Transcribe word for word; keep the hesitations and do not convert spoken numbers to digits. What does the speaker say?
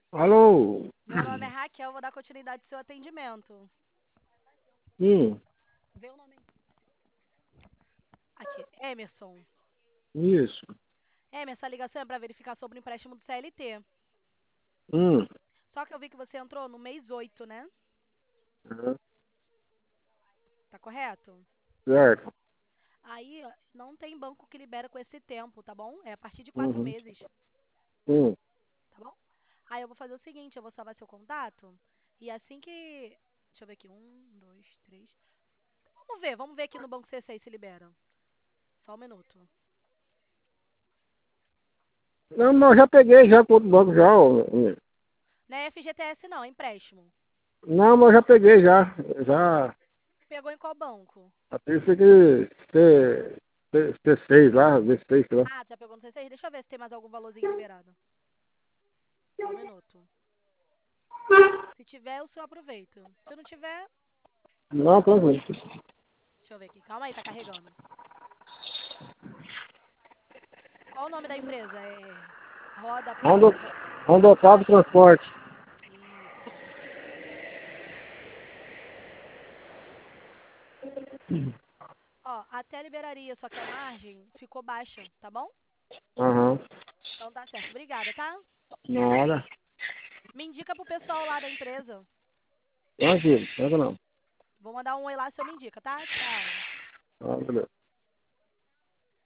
Alô? Meu nome é Raquel, vou dar continuidade ao seu atendimento. Hum, Vê o nome aqui. Emerson. isso. Emerson, essa ligação é para verificar sobre o empréstimo do C L T. Hum, Só que eu vi que você entrou no mês oito, né? é, Tá correto? certo. Aí ó, não tem banco que libera com esse tempo, tá bom? É a partir de quatro Uhum, meses, hum. tá bom? Aí eu vou fazer o seguinte, eu vou salvar seu contato e assim que... Deixa eu ver aqui, um, dois, três... Vamos ver, vamos ver aqui no banco C seis se libera. Só um minuto. Não, mas eu já peguei já com outro banco já. Ó. Não é F G T S não, é empréstimo. Não, mas eu já peguei já. Já. Pegou em qual banco? Até isso aqui, C, C, C seis lá, V seis lá. Ah, já pegou no C seis? Deixa eu ver se tem mais algum valorzinho liberado. Só um minuto. Se tiver, o senhor aproveita. Se não tiver, Não, tranquilo. deixa eu ver aqui. Calma aí, tá carregando. Qual o nome da empresa? É Roda Rondo, Pro... Rondocado Transporte. Isso. Ó, até liberaria, só que a margem ficou baixa, tá bom? Aham. Então tá certo. Obrigada, tá? Na hora. Me indica pro pessoal lá da empresa. Tranquilo, pega não. Vou mandar um oi lá, o senhor me indica, tá? Tchau. Ah, beleza.